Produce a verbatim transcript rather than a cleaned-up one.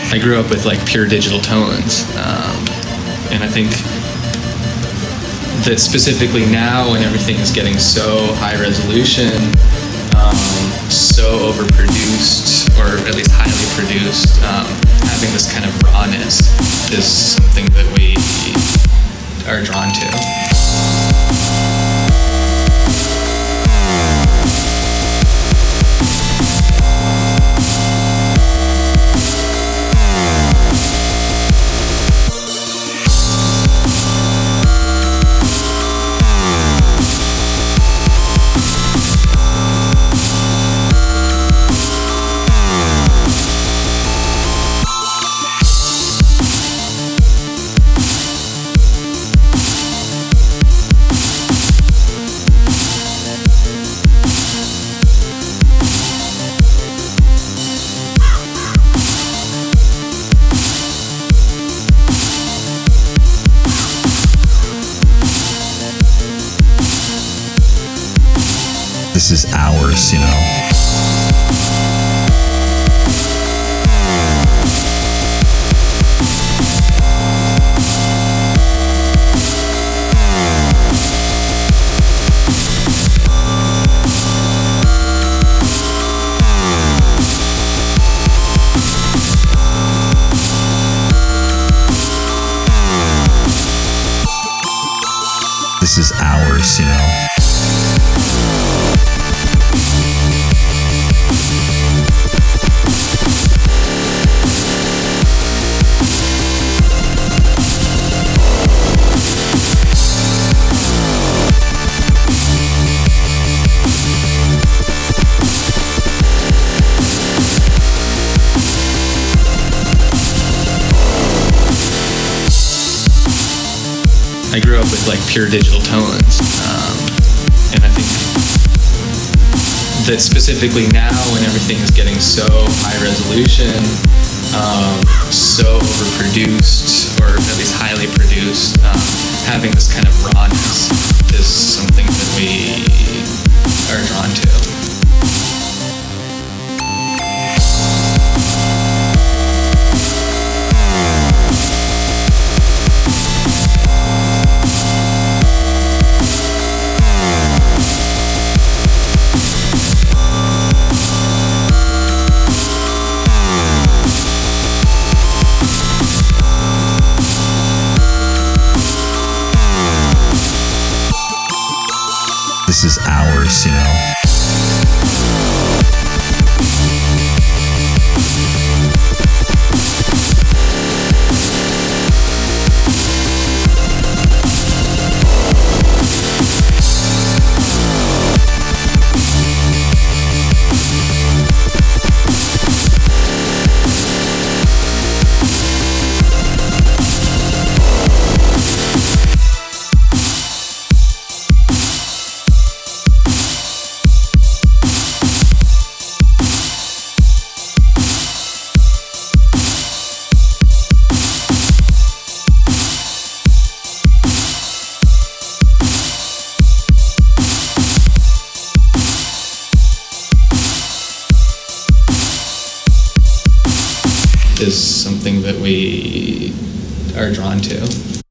I grew up with like pure digital tones, um, and I think that specifically now when everything is getting so high resolution, um, so overproduced, or at least highly produced, um, having this kind of rawness is something that we are drawn to. This is ours, you know. This is ours, you know. I grew up with like pure digital tones, um, and I think that specifically now when everything is getting so high resolution, um, so overproduced, or at least highly produced, um, having this kind of rawness is something that we are drawn to. This is ours, you know. Is something that we are drawn to.